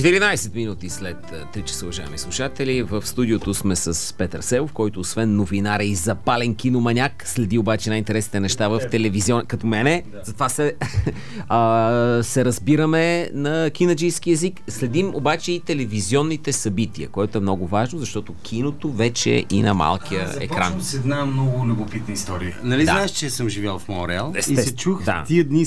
14 минути след 3 часа, уважаеми слушатели. В студиото сме с Петър Селов, който освен новинар и запален киноманяк, следи обаче най-интересните неща в телевизион, като мене. Да. Затова се разбираме на кинаджийски език. Следим обаче и телевизионните събития, което е много важно, защото киното вече е и на малкия екран. Започвам с една много любопитна история. Нали знаеш, че съм живял в Монреал и се чух тия дни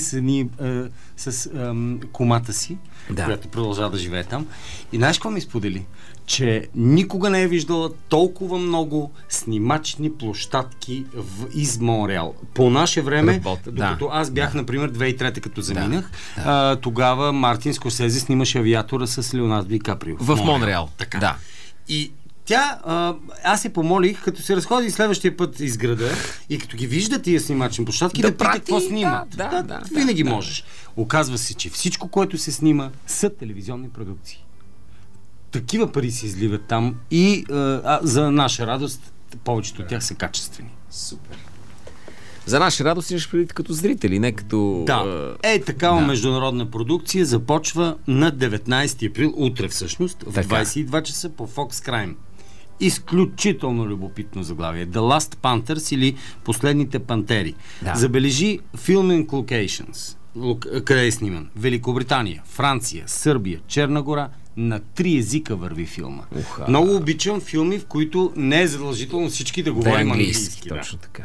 с кумата си, която продължава да живее там. И знаеш какво ми сподели? Че никога не е виждала толкова много снимачни площадки из Монреал. По наше време, докато аз бях, например, 2003 като заминах, тогава Мартин Скорсезе снимаше Авиатора с Леонардо Ди Каприо. В Монреал. Така. Да. И тя, аз се помолих, като се разходи следващия път из града и като ги вижда тия снимачни площадки, да пита какво снимат. Винаги можеш. Оказва се, че всичко, което се снима, са телевизионни продукции. Такива пари се изливат там и за наша радост повечето от тях са качествени. Супер. За наша радост имаш предвид като зрители, не като... Такава международна продукция започва на 19 април, утре всъщност, в 22 часа по Fox Crime. Изключително любопитно заглавие. The Last Panthers или Последните пантери. Забележи Filming Locations. Къде е сниман? Великобритания, Франция, Сърбия, Черна гора. На 3 езика върви филма. Много обичам филми, в които не е задължително всички да говорим английски. Точно така.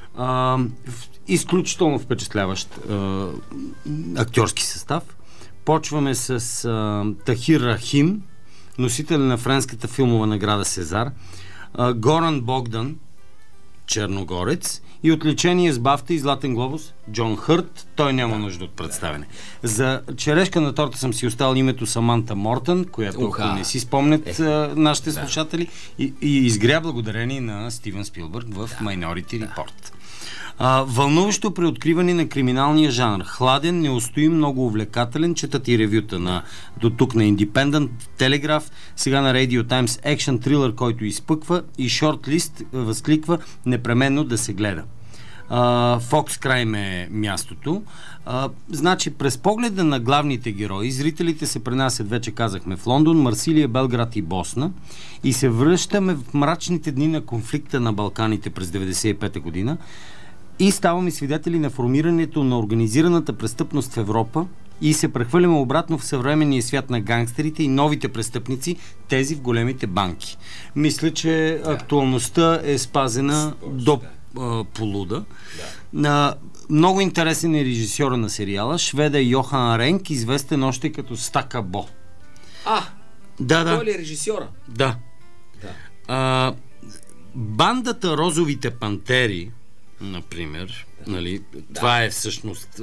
Изключително впечатляващ актьорски състав. Почваме с Тахир Рахим, носител на френската филмова награда Сезар, Горан Богдан, черногорец, и отличение с Бафта и Златен глобус Джон Хърт. Той няма нужда от представяне. За черешка на торта съм си оставил името Саманта Мортън, която ако не си спомнят нашите слушатели, и изгря благодарение на Стивен Спилбърг в Minority Report. Вълнуващо преоткриване на криминалния жанр. Хладен, неустоим, много увлекателен. Четат и ревюта до тук на Independent, Telegraph, сега на Radio Times, екшън трилър, който изпъква, и шортлист възкликва непременно да се гледа. Fox Crime е мястото. Значи, през погледа на главните герои, зрителите се пренасят, вече казахме, в Лондон, Марсилия, Белград и Босна, и се връщаме в мрачните дни на конфликта на Балканите през 1995 година и ставаме свидетели на формирането на организираната престъпност в Европа и се прехвърляме обратно в съвременния свят на гангстерите и новите престъпници, тези в големите банки. Мисля, че актуалността е спазена до полуда. Много интересен е режисьора на сериала, шведа Йохан Ренк, известен още като Стака Бо. Той ли е режисьора? Да. Бандата Розовите пантери, например, това е всъщност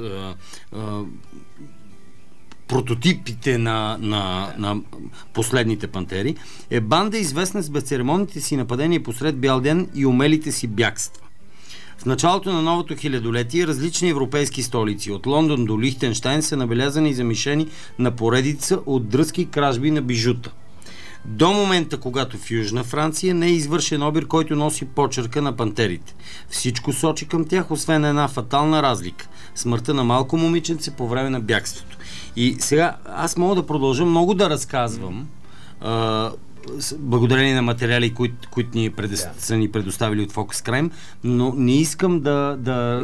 прототипите на Последните пантери, е банда известна с безцеремонните си нападения посред бял ден и умелите си бягства. В началото на новото хилядолетие различни европейски столици, от Лондон до Лихтенщайн, са набелязани и замишени на поредица от дръзки кражби на бижута. До момента, когато в Южна Франция не е извършен обир, който носи почерка на пантерите. Всичко сочи към тях, освен една фатална разлика – смъртта на малко момиченце по време на бягството. И сега аз мога да продължа много да разказвам, благодарение на материали, които са ни предоставили от Fox Crime, но не искам да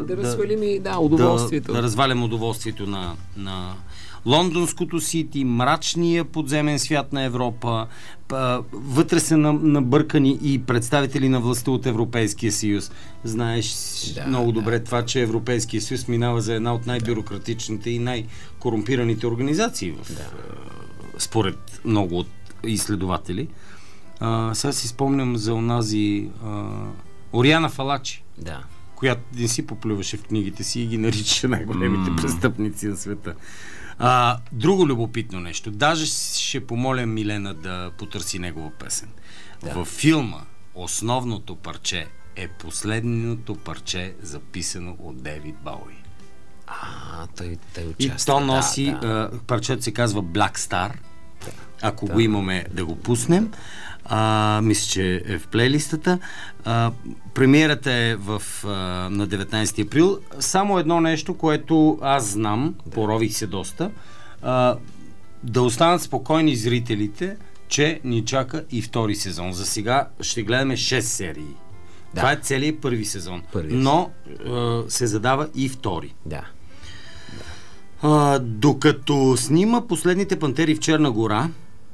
развалям удоволствието на лондонското сити, мрачния подземен свят на Европа. Вътре са набъркани и представители на властта от Европейския съюз. Знаеш много добре това, че Европейския съюз минава за една от най-бюрократичните и най-корумпираните организации според много от изследователи. Сега си спомням за онази Ориана Фалачи, която не си поплюваше в книгите си и ги нарича най-големите престъпници на света. Друго любопитно нещо. Даже ще помоля Милена да потърси негова песен. Във филма основното парче е последното парче, записано от Дейвид Бауи. Той участва. И то носи, парчето се казва Black Star. Ако го имаме, да го пуснем. Мисля, че е в плейлистата. Премиерата е на 19 април. Само едно нещо, което аз знам, порових се доста. да останат спокойни зрителите, че ни чака и втори сезон. За сега ще гледаме 6 серии. Да. Това е целият първи сезон. Но се задава и втори. Да. Докато снима Последните пантери в Черна гора,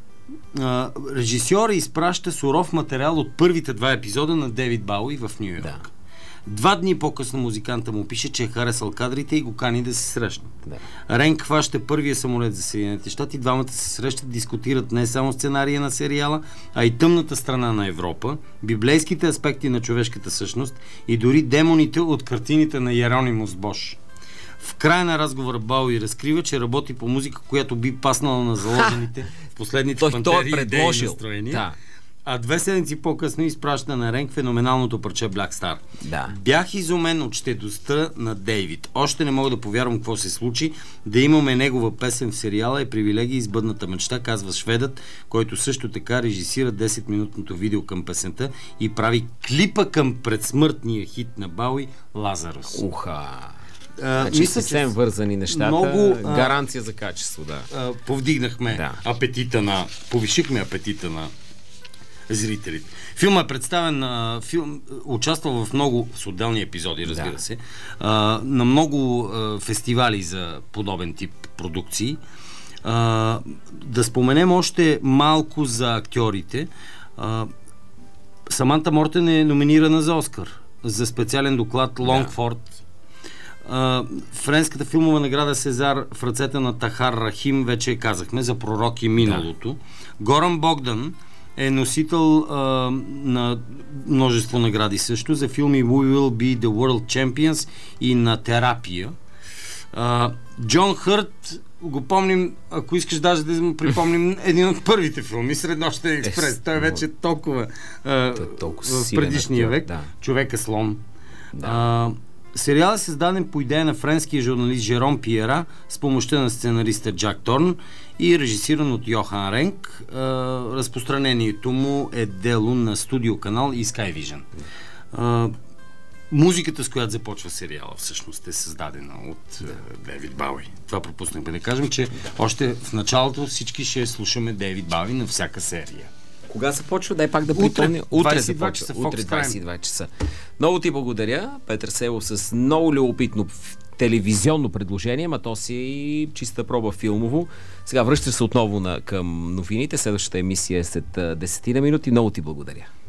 режисьора изпраща суров материал от първите 2 епизода на Дейвид Бауи в Ню Йорк. Да. 2 дни по-късно музиканта му пише, че е харесал кадрите и го кани да се срещнат. Да. Ренк хваща първия самолет за Съединените щати, двамата се срещат, дискутират не само сценария на сериала, а и тъмната страна на Европа, библейските аспекти на човешката същност и дори демоните от картините на Иеронимус Бош. В края на разговора Бауи разкрива, че работи по музика, която би паснала на заложените в Последните пантери идеи и настроения. Да. А 2 седмици по-късно изпраща на Ренк феноменалното парче Black Star. Да. Бях изумен от щедростта на Дейвид. Още не мога да повярвам какво се случи. Да имаме негова песен в сериала е привилегия и избъдната мечта, казва шведът, който също така режисира 10-минутното видео към песента и прави клипа към предсмъртния хит на Бауи «Лазарус». Значи съвсем вързани нещата. Много, гаранция за качество, да. Повдигнахме повишихме апетита на зрителите. Филмът е представен, участвал в много, с отделни епизоди, разбира се, на много фестивали за подобен тип продукции. Да споменем още малко за актьорите. Саманта Мортен е номинирана за Оскар за специален доклад Лонгфорд. Френската филмова награда Сезар в ръцете на Тахар Рахим, вече казахме, за Пророк и миналото. Горан Богдан е носител на множество награди също за филми We Will Be the World Champions и на Терапия. Джон Хърт го помним, ако искаш даже да му припомним един от първите филми, Среднощен експрес. Той вече толкова в предишния век. Да. Човека слон. Да. Сериалът е създаден по идея на френския журналист Жером Пиера с помощта на сценариста Джак Торн и режисиран от Йохан Ренк. Разпространението му е дело на Студио Канал и Sky Vision. Музиката, с която започва сериала, всъщност е създадена от Дейвид Бауи. Това пропуснахме да кажем, че още в началото всички ще слушаме Дейвид Бауи на всяка серия. Кога започва? Дай пак да припомня. Утре започва. Утре 22 часа. Много ти благодаря, Петър Севов, с много любопитно телевизионно предложение, ма то си и чиста проба филмово. Сега връщаш се отново към новините. Следващата емисия е след 10 минути. Много ти благодаря.